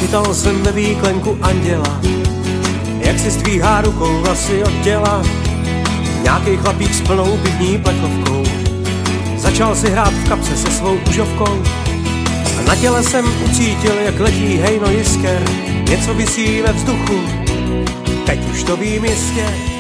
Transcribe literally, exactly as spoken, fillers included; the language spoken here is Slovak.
Chytal jsem ve výklenku anděla, jak si zdvíhá rukou vlasy od těla. Nějakej chlapík s plnou pivní plechovkou začal si hrát v kapse se svou užovkou. A na těle jsem ucítil, jak letí hejno jisker, něco visí ve vzduchu, teď už to vím jistě.